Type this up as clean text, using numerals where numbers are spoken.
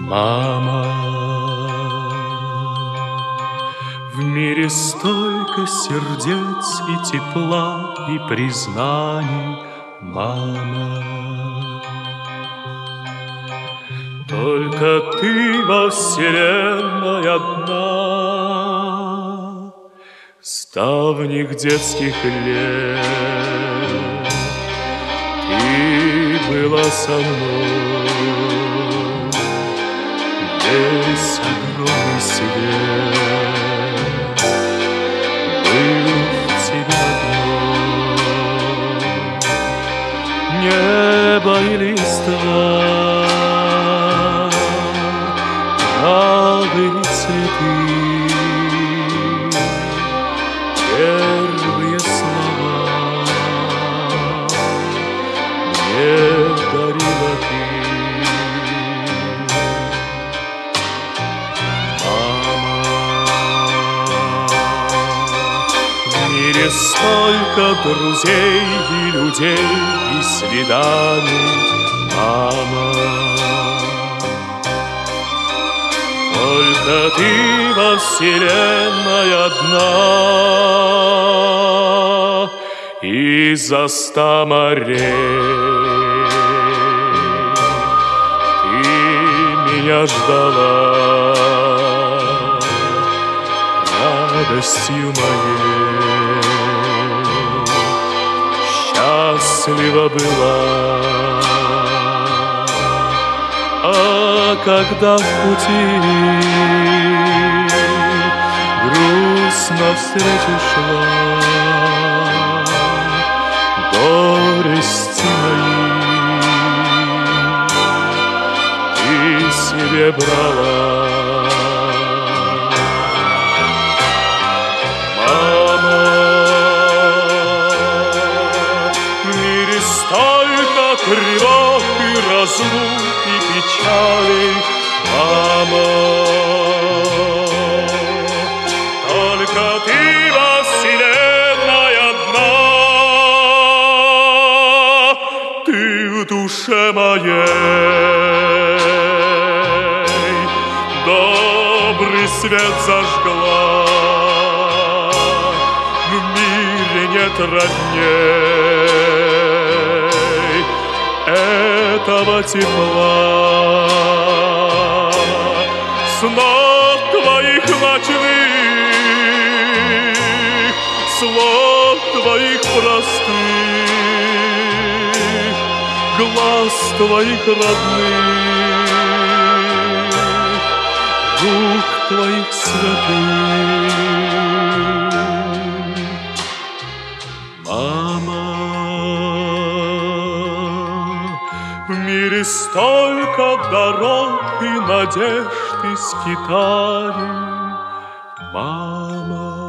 Мама, в мире столько сердец и тепла, и признаний, мама. Только ты во вселенной одна, с давних детских лет ты была со мной. Весь огромный свет был в тебе одно. Небо и листва, травы и цветы, первые слова мне дарила ты. Столько друзей и людей, и свиданий, мама. Только ты во вселенной одна, и за 100 морей ты меня ждала радостью моей. Счастлива была, а когда в пути грустно встречу шла, горести мои ты себе брала. Тревог и разлук и печалей, мама. Только ты во вселенной одна, ты в душе моей добрый свет зажгла. В мире нет родней этого тепла, снов твоих ночных, слов твоих простых, глаз твоих родных, рук твоих святых. Мама, в мире столько дорог и надежд и скитаний, мама.